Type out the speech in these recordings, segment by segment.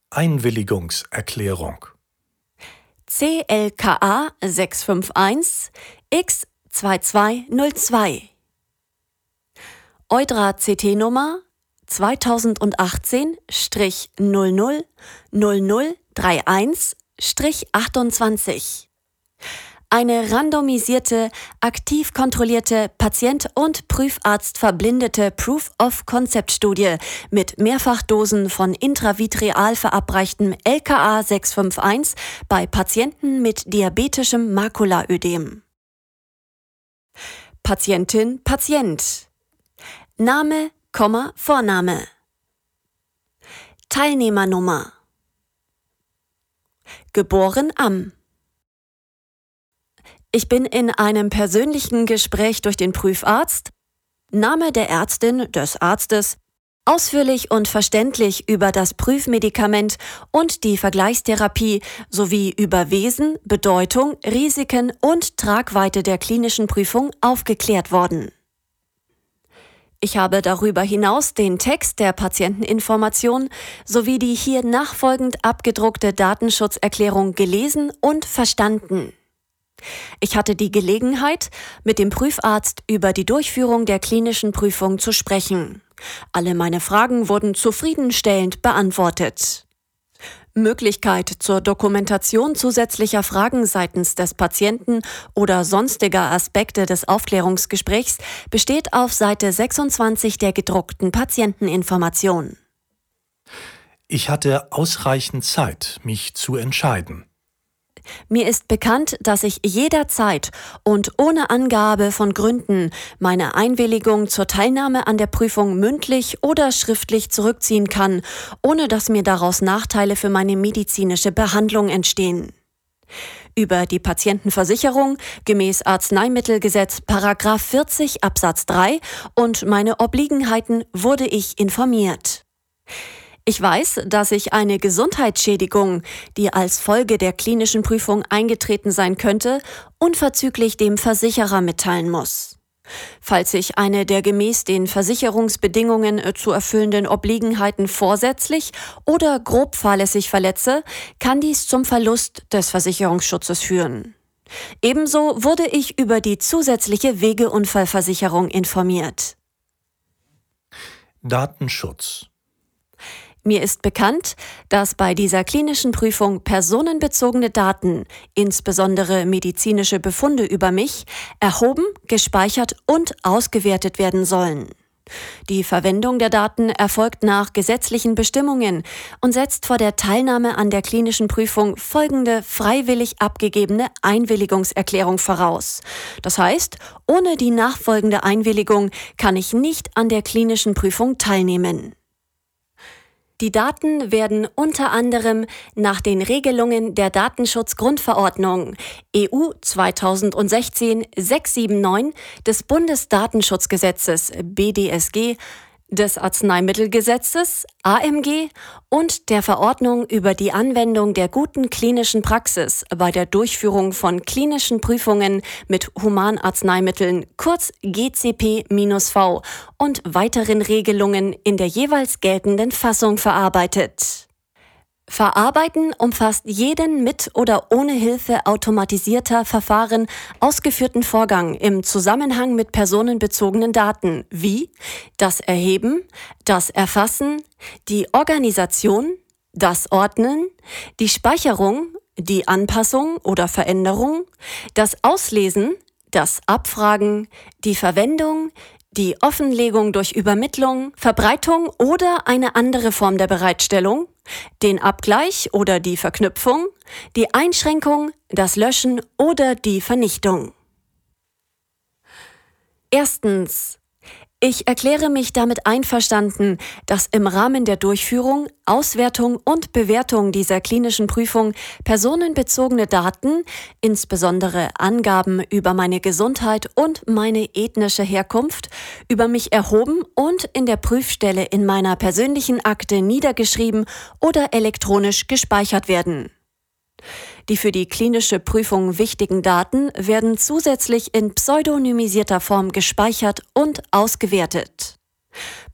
Einwilligungserklärung. CLKA 651 X2202 EuDRA-CT-Nummer 2018-000031-28. Eine randomisierte, aktiv kontrollierte, Patient- und Prüfarzt verblindete Proof-of-Concept-Studie mit Mehrfachdosen von intravitreal verabreichtem LKA 651 bei Patienten mit diabetischem Makulaödem. Patientin, Patient. Name, Vorname. Teilnehmernummer. Geboren am. Ich bin in einem persönlichen Gespräch durch den Prüfarzt, Name der Ärztin, des Arztes, ausführlich und verständlich über das Prüfmedikament und die Vergleichstherapie sowie über Wesen, Bedeutung, Risiken und Tragweite der klinischen Prüfung aufgeklärt worden. Ich habe darüber hinaus den Text der Patienteninformation sowie die hier nachfolgend abgedruckte Datenschutzerklärung gelesen und verstanden. Ich hatte die Gelegenheit, mit dem Prüfarzt über die Durchführung der klinischen Prüfung zu sprechen. Alle meine Fragen wurden zufriedenstellend beantwortet. Möglichkeit zur Dokumentation zusätzlicher Fragen seitens des Patienten oder sonstiger Aspekte des Aufklärungsgesprächs besteht auf Seite 26 der gedruckten Patienteninformation. Ich hatte ausreichend Zeit, mich zu entscheiden. Mir ist bekannt, dass ich jederzeit und ohne Angabe von Gründen meine Einwilligung zur Teilnahme an der Prüfung mündlich oder schriftlich zurückziehen kann, ohne dass mir daraus Nachteile für meine medizinische Behandlung entstehen. Über die Patientenversicherung gemäß Arzneimittelgesetz § 40 Absatz 3 und meine Obliegenheiten wurde ich informiert. Ich weiß, dass ich eine Gesundheitsschädigung, die als Folge der klinischen Prüfung eingetreten sein könnte, unverzüglich dem Versicherer mitteilen muss. Falls ich eine der gemäß den Versicherungsbedingungen zu erfüllenden Obliegenheiten vorsätzlich oder grob fahrlässig verletze, kann dies zum Verlust des Versicherungsschutzes führen. Ebenso wurde ich über die zusätzliche Wegeunfallversicherung informiert. Datenschutz. Mir ist bekannt, dass bei dieser klinischen Prüfung personenbezogene Daten, insbesondere medizinische Befunde über mich, erhoben, gespeichert und ausgewertet werden sollen. Die Verwendung der Daten erfolgt nach gesetzlichen Bestimmungen und setzt vor der Teilnahme an der klinischen Prüfung folgende freiwillig abgegebene Einwilligungserklärung voraus. Das heißt, ohne die nachfolgende Einwilligung kann ich nicht an der klinischen Prüfung teilnehmen. Die Daten werden unter anderem nach den Regelungen der Datenschutzgrundverordnung EU 2016-679 des Bundesdatenschutzgesetzes BDSG, des Arzneimittelgesetzes AMG und der Verordnung über die Anwendung der guten klinischen Praxis bei der Durchführung von klinischen Prüfungen mit Humanarzneimitteln, kurz GCP-V, und weiteren Regelungen in der jeweils geltenden Fassung verarbeitet. Verarbeiten umfasst jeden mit oder ohne Hilfe automatisierter Verfahren ausgeführten Vorgang im Zusammenhang mit personenbezogenen Daten wie das Erheben, das Erfassen, die Organisation, das Ordnen, die Speicherung, die Anpassung oder Veränderung, das Auslesen, das Abfragen, die Verwendung, die Offenlegung durch Übermittlung, Verbreitung oder eine andere Form der Bereitstellung, den Abgleich oder die Verknüpfung, die Einschränkung, das Löschen oder die Vernichtung. Erstens. Ich erkläre mich damit einverstanden, dass im Rahmen der Durchführung, Auswertung und Bewertung dieser klinischen Prüfung personenbezogene Daten, insbesondere Angaben über meine Gesundheit und meine ethnische Herkunft, über mich erhoben und in der Prüfstelle in meiner persönlichen Akte niedergeschrieben oder elektronisch gespeichert werden. Die für die klinische Prüfung wichtigen Daten werden zusätzlich in pseudonymisierter Form gespeichert und ausgewertet.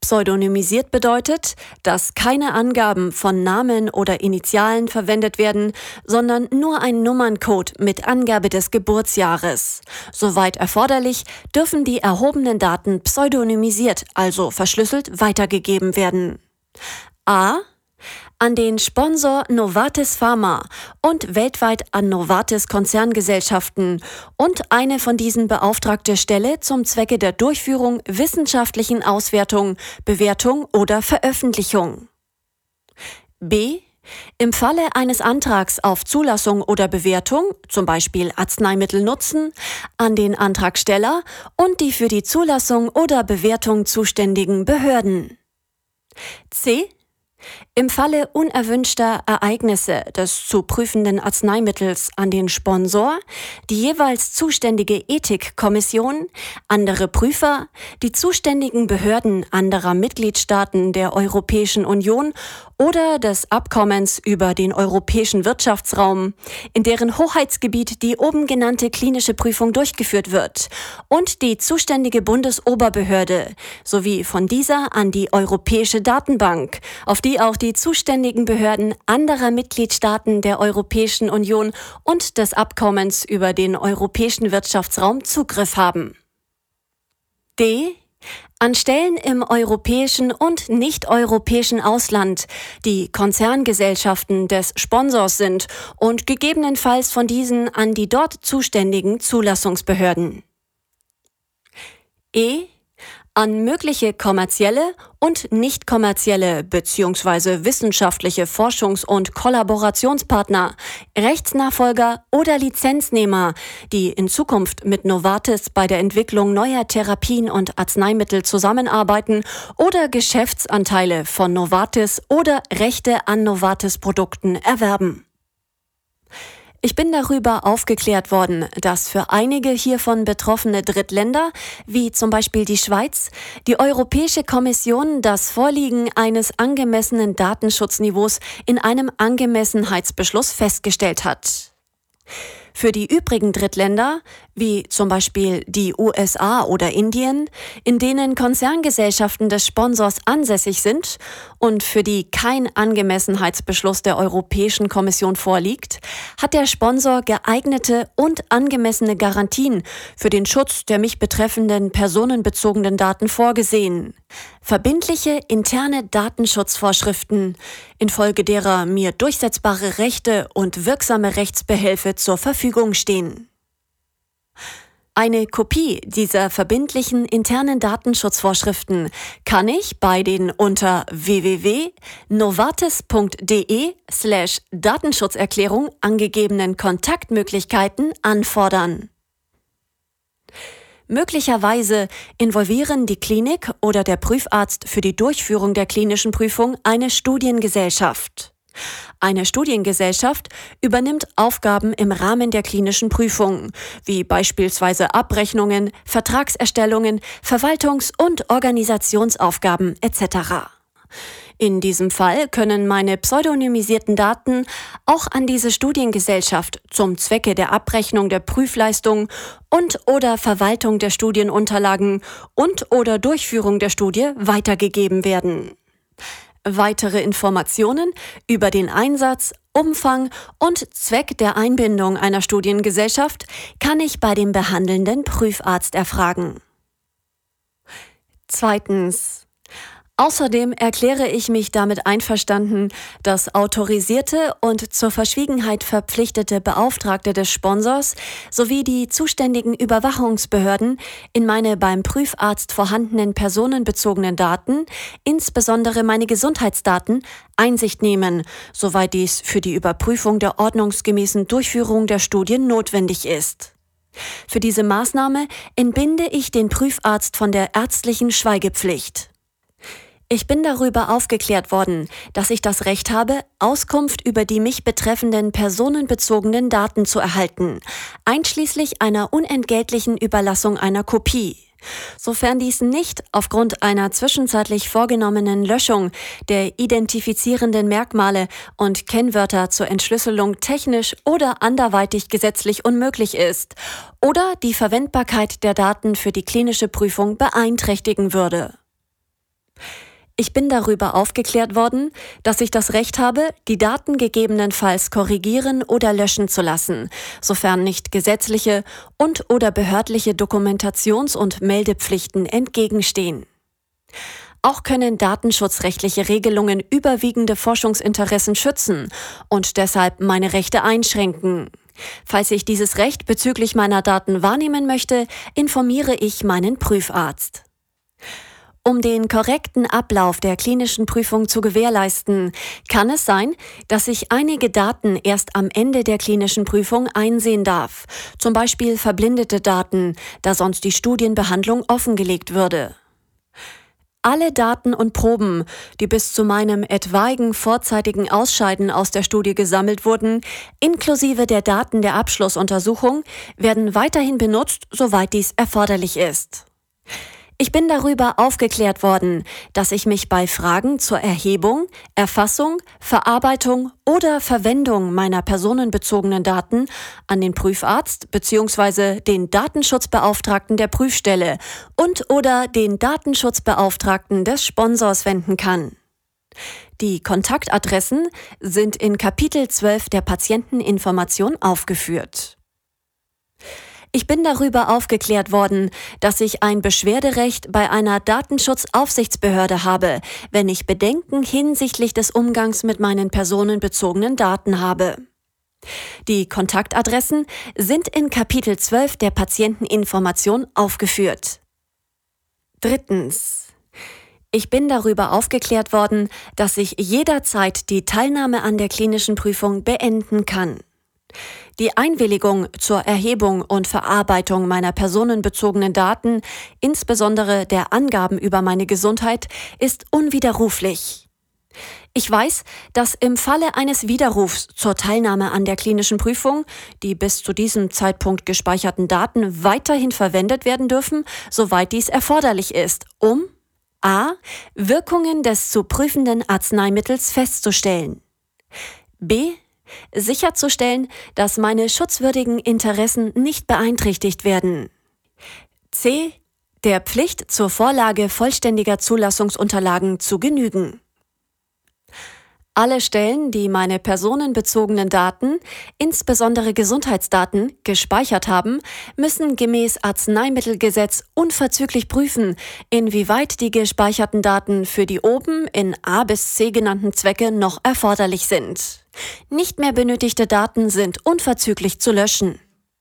Pseudonymisiert bedeutet, dass keine Angaben von Namen oder Initialen verwendet werden, sondern nur ein Nummerncode mit Angabe des Geburtsjahres. Soweit erforderlich, dürfen die erhobenen Daten pseudonymisiert, also verschlüsselt, weitergegeben werden. A. An den Sponsor Novartis Pharma und weltweit an Novartis Konzerngesellschaften und eine von diesen beauftragte Stelle zum Zwecke der Durchführung wissenschaftlichen Auswertung, Bewertung oder Veröffentlichung. B. Im Falle eines Antrags auf Zulassung oder Bewertung, zum Beispiel Arzneimittel nutzen, an den Antragsteller und die für die Zulassung oder Bewertung zuständigen Behörden. C. Im Falle unerwünschter Ereignisse des zu prüfenden Arzneimittels an den Sponsor, die jeweils zuständige Ethikkommission, andere Prüfer, die zuständigen Behörden anderer Mitgliedstaaten der Europäischen Union oder des Abkommens über den Europäischen Wirtschaftsraum, in deren Hoheitsgebiet die oben genannte klinische Prüfung durchgeführt wird, und die zuständige Bundesoberbehörde, sowie von dieser an die Europäische Datenbank, auf die auch die zuständigen Behörden anderer Mitgliedstaaten der Europäischen Union und des Abkommens über den Europäischen Wirtschaftsraum Zugriff haben. D. An Stellen im europäischen und nicht-europäischen Ausland, die Konzerngesellschaften des Sponsors sind und gegebenenfalls von diesen an die dort zuständigen Zulassungsbehörden. E. An mögliche kommerzielle und nicht kommerzielle bzw. wissenschaftliche Forschungs- und Kollaborationspartner, Rechtsnachfolger oder Lizenznehmer, die in Zukunft mit Novartis bei der Entwicklung neuer Therapien und Arzneimittel zusammenarbeiten oder Geschäftsanteile von Novartis oder Rechte an Novartis-Produkten erwerben. Ich bin darüber aufgeklärt worden, dass für einige hiervon betroffene Drittländer, wie zum Beispiel die Schweiz, die Europäische Kommission das Vorliegen eines angemessenen Datenschutzniveaus in einem Angemessenheitsbeschluss festgestellt hat. Für die übrigen Drittländer, wie zum Beispiel die USA oder Indien, in denen Konzerngesellschaften des Sponsors ansässig sind und für die kein Angemessenheitsbeschluss der Europäischen Kommission vorliegt, hat der Sponsor geeignete und angemessene Garantien für den Schutz der mich betreffenden personenbezogenen Daten vorgesehen. Verbindliche interne Datenschutzvorschriften, infolge derer mir durchsetzbare Rechte und wirksame Rechtsbehelfe zur Verfügung stehen. Eine Kopie dieser verbindlichen internen Datenschutzvorschriften kann ich bei den unter www.novartis.de/Datenschutzerklärung angegebenen Kontaktmöglichkeiten anfordern. Möglicherweise involvieren die Klinik oder der Prüfarzt für die Durchführung der klinischen Prüfung eine Studiengesellschaft. Eine Studiengesellschaft übernimmt Aufgaben im Rahmen der klinischen Prüfung, wie beispielsweise Abrechnungen, Vertragserstellungen, Verwaltungs- und Organisationsaufgaben etc. In diesem Fall können meine pseudonymisierten Daten auch an diese Studiengesellschaft zum Zwecke der Abrechnung der Prüfleistung und/oder Verwaltung der Studienunterlagen und/oder Durchführung der Studie weitergegeben werden. Weitere Informationen über den Einsatz, Umfang und Zweck der Einbindung einer Studiengesellschaft kann ich bei dem behandelnden Prüfarzt erfragen. Zweitens. Außerdem erkläre ich mich damit einverstanden, dass autorisierte und zur Verschwiegenheit verpflichtete Beauftragte des Sponsors sowie die zuständigen Überwachungsbehörden in meine beim Prüfarzt vorhandenen personenbezogenen Daten, insbesondere meine Gesundheitsdaten, Einsicht nehmen, soweit dies für die Überprüfung der ordnungsgemäßen Durchführung der Studien notwendig ist. Für diese Maßnahme entbinde ich den Prüfarzt von der ärztlichen Schweigepflicht. Ich bin darüber aufgeklärt worden, dass ich das Recht habe, Auskunft über die mich betreffenden personenbezogenen Daten zu erhalten, einschließlich einer unentgeltlichen Überlassung einer Kopie. Sofern dies nicht aufgrund einer zwischenzeitlich vorgenommenen Löschung der identifizierenden Merkmale und Kennwörter zur Entschlüsselung technisch oder anderweitig gesetzlich unmöglich ist oder die Verwendbarkeit der Daten für die klinische Prüfung beeinträchtigen würde. Ich bin darüber aufgeklärt worden, dass ich das Recht habe, die Daten gegebenenfalls korrigieren oder löschen zu lassen, sofern nicht gesetzliche und/oder behördliche Dokumentations- und Meldepflichten entgegenstehen. Auch können datenschutzrechtliche Regelungen überwiegende Forschungsinteressen schützen und deshalb meine Rechte einschränken. Falls ich dieses Recht bezüglich meiner Daten wahrnehmen möchte, informiere ich meinen Prüfarzt. Um den korrekten Ablauf der klinischen Prüfung zu gewährleisten, kann es sein, dass ich einige Daten erst am Ende der klinischen Prüfung einsehen darf, zum Beispiel verblindete Daten, da sonst die Studienbehandlung offengelegt würde. Alle Daten und Proben, die bis zu meinem etwaigen vorzeitigen Ausscheiden aus der Studie gesammelt wurden, inklusive der Daten der Abschlussuntersuchung, werden weiterhin benutzt, soweit dies erforderlich ist. Ich bin darüber aufgeklärt worden, dass ich mich bei Fragen zur Erhebung, Erfassung, Verarbeitung oder Verwendung meiner personenbezogenen Daten an den Prüfarzt bzw. den Datenschutzbeauftragten der Prüfstelle und/oder den Datenschutzbeauftragten des Sponsors wenden kann. Die Kontaktadressen sind in Kapitel 12 der Patienteninformation aufgeführt. Ich bin darüber aufgeklärt worden, dass ich ein Beschwerderecht bei einer Datenschutzaufsichtsbehörde habe, wenn ich Bedenken hinsichtlich des Umgangs mit meinen personenbezogenen Daten habe. Die Kontaktadressen sind in Kapitel 12 der Patienteninformation aufgeführt. Drittens. Ich bin darüber aufgeklärt worden, dass ich jederzeit die Teilnahme an der klinischen Prüfung beenden kann. Die Einwilligung zur Erhebung und Verarbeitung meiner personenbezogenen Daten, insbesondere der Angaben über meine Gesundheit, ist unwiderruflich. Ich weiß, dass im Falle eines Widerrufs zur Teilnahme an der klinischen Prüfung die bis zu diesem Zeitpunkt gespeicherten Daten weiterhin verwendet werden dürfen, soweit dies erforderlich ist, um a. Wirkungen des zu prüfenden Arzneimittels festzustellen, b. sicherzustellen, dass meine schutzwürdigen Interessen nicht beeinträchtigt werden. C. Der Pflicht zur Vorlage vollständiger Zulassungsunterlagen zu genügen. Alle Stellen, die meine personenbezogenen Daten, insbesondere Gesundheitsdaten, gespeichert haben, müssen gemäß Arzneimittelgesetz unverzüglich prüfen, inwieweit die gespeicherten Daten für die oben in A bis C genannten Zwecke noch erforderlich sind. Nicht mehr benötigte Daten sind unverzüglich zu löschen.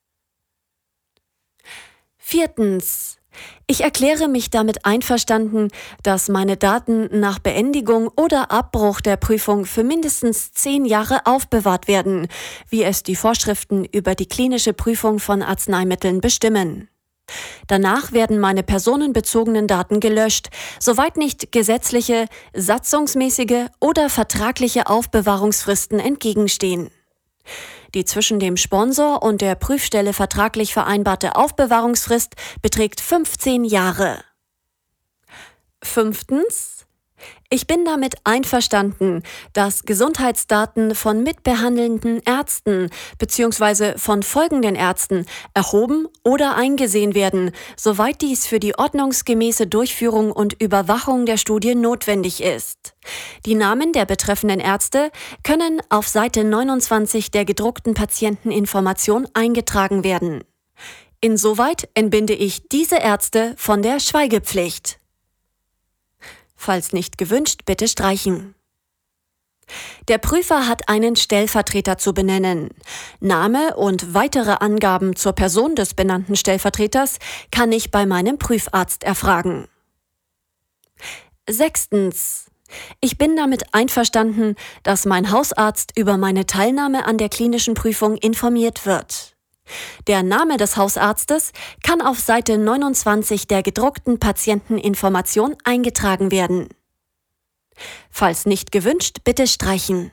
Viertens. Ich erkläre mich damit einverstanden, dass meine Daten nach Beendigung oder Abbruch der Prüfung für mindestens 10 Jahre aufbewahrt werden, wie es die Vorschriften über die klinische Prüfung von Arzneimitteln bestimmen. Danach werden meine personenbezogenen Daten gelöscht, soweit nicht gesetzliche, satzungsmäßige oder vertragliche Aufbewahrungsfristen entgegenstehen. Die zwischen dem Sponsor und der Prüfstelle vertraglich vereinbarte Aufbewahrungsfrist beträgt 15 Jahre. Fünftens. Ich bin damit einverstanden, dass Gesundheitsdaten von mitbehandelnden Ärzten bzw. von folgenden Ärzten erhoben oder eingesehen werden, soweit dies für die ordnungsgemäße Durchführung und Überwachung der Studie notwendig ist. Die Namen der betreffenden Ärzte können auf Seite 29 der gedruckten Patienteninformation eingetragen werden. Insoweit entbinde ich diese Ärzte von der Schweigepflicht. Falls nicht gewünscht, bitte streichen. Der Prüfer hat einen Stellvertreter zu benennen. Name und weitere Angaben zur Person des benannten Stellvertreters kann ich bei meinem Prüfarzt erfragen. Sechstens. Ich bin damit einverstanden, dass mein Hausarzt über meine Teilnahme an der klinischen Prüfung informiert wird. Der Name des Hausarztes kann auf Seite 29 der gedruckten Patienteninformation eingetragen werden. Falls nicht gewünscht, bitte streichen.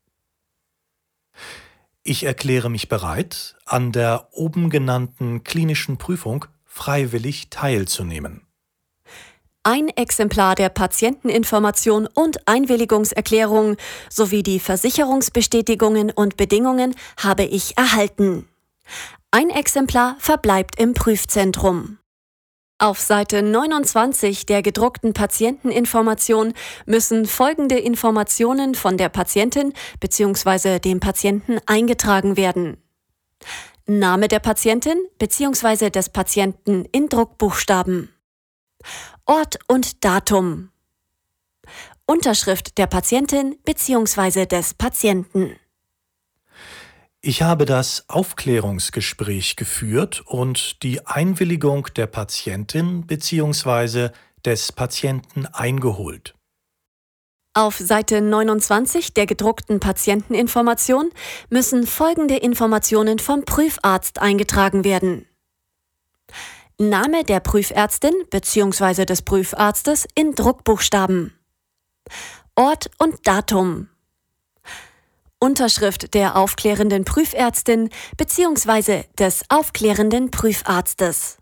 Ich erkläre mich bereit, an der oben genannten klinischen Prüfung freiwillig teilzunehmen. Ein Exemplar der Patienteninformation und Einwilligungserklärung sowie die Versicherungsbestätigungen und Bedingungen habe ich erhalten. Ein Exemplar verbleibt im Prüfzentrum. Auf Seite 29 der gedruckten Patienteninformation müssen folgende Informationen von der Patientin bzw. dem Patienten eingetragen werden. Name der Patientin bzw. des Patienten in Druckbuchstaben. Ort und Datum. Unterschrift der Patientin bzw. des Patienten. Ich habe das Aufklärungsgespräch geführt und die Einwilligung der Patientin bzw. des Patienten eingeholt. Auf Seite 29 der gedruckten Patienteninformation müssen folgende Informationen vom Prüfarzt eingetragen werden. Name der Prüfärztin bzw. des Prüfarztes in Druckbuchstaben. Ort und Datum. Unterschrift der aufklärenden Prüfärztin bzw. des aufklärenden Prüfarztes.